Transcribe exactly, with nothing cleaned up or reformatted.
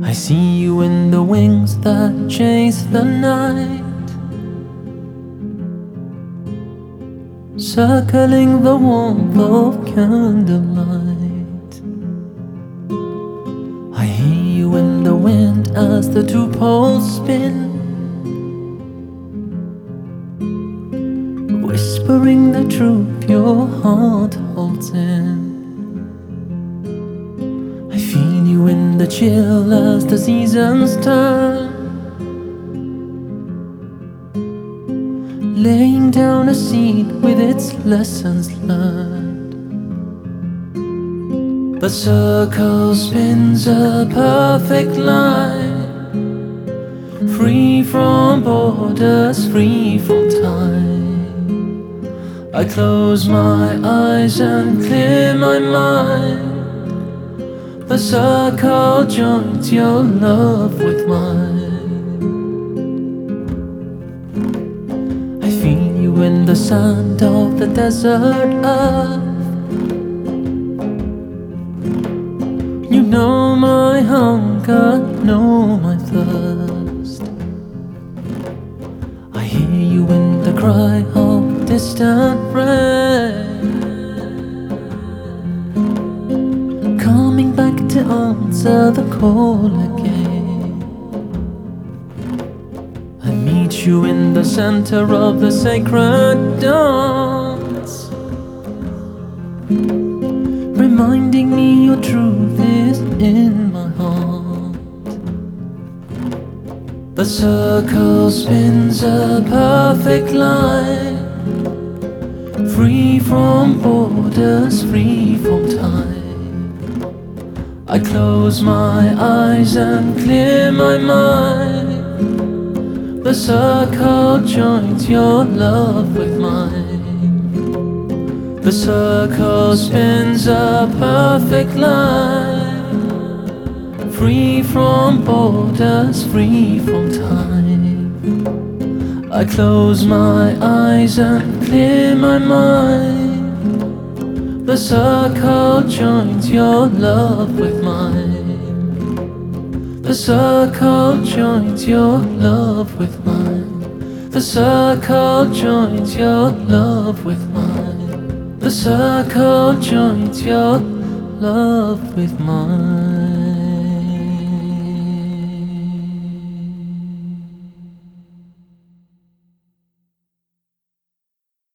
I see you in the wings that chase the night, circling the warmth of candlelight. I hear you in the wind as the two poles spin, whispering the truth your heart holds in. I feel you in the chill as the seasons turn, laying down a seed with its lessons learned. The circle spins a perfect line, free from borders, free from time. I close my eyes and clear my mind. The circle joins your love with mine. I feel you in the sand of the desert earth. You know my hunger, know my thirst. I hear you in the cry of distant rain, coming back to answer the call again. I meet you in the center of the sacred dance, reminding me your truth is in my heart. The circle spins a perfect line, free from borders, free from time. I close my eyes and clear my mind. The circle joins your love with mine. The circle spins a perfect line, free from borders, free from time. I close my eyes and clear my mind. The circle joins your love with mine. The circle joins your love with mine. The circle joins your love with mine. The circle joins your love with mine.